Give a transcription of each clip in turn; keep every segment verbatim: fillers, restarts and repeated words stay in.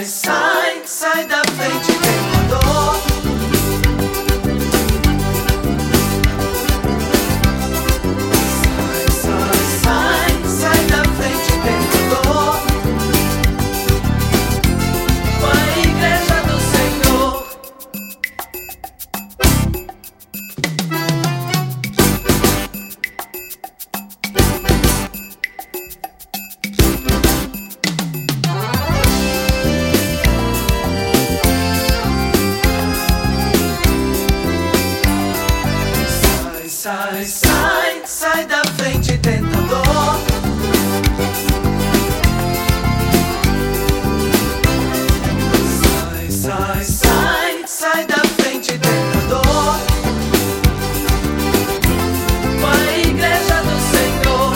sai, sai da frente, tentador. Sai, sai, sai da frente, tentador. Com a igreja do Senhor. Sai, sai, sai da frente, tentador. Sai, sai, sai, sai da frente, tentador. Com a igreja do Senhor.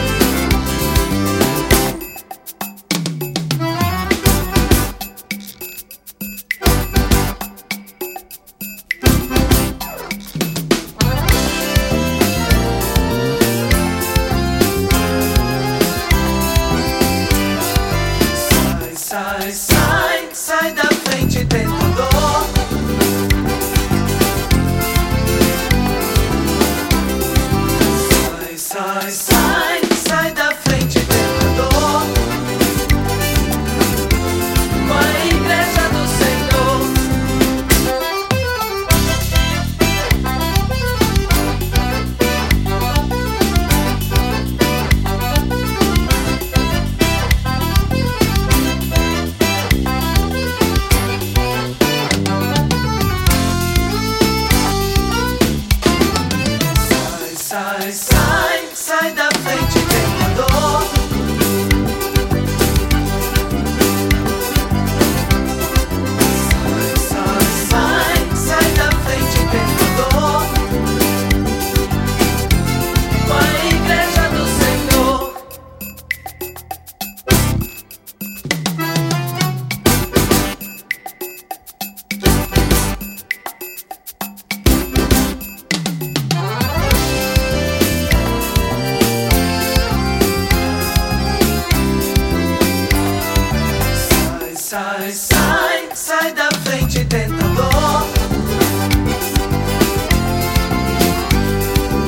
Sai, sai, sai da frente, tentador. Sai, sai, sai, sai da frente, tentador. Com a igreja do Senhor. Sai, sai, sai da frente, tentador. Sai, sai, sai da frente, tentador. Com a igreja do Senhor. Sai, sai, sai da frente, tentador.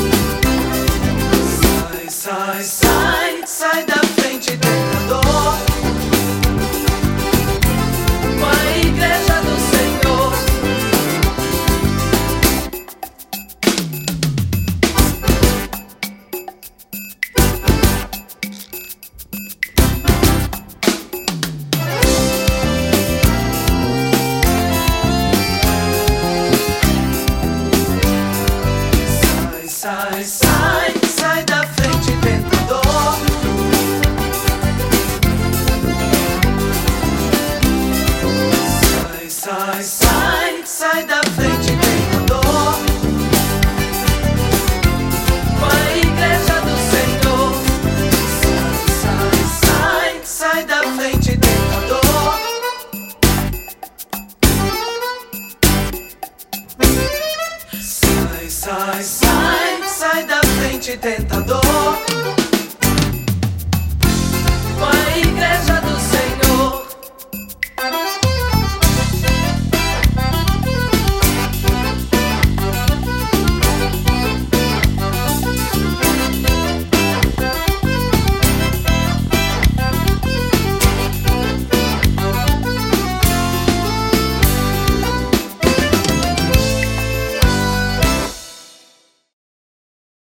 Sai, sai, sai, sai da frente, tentador.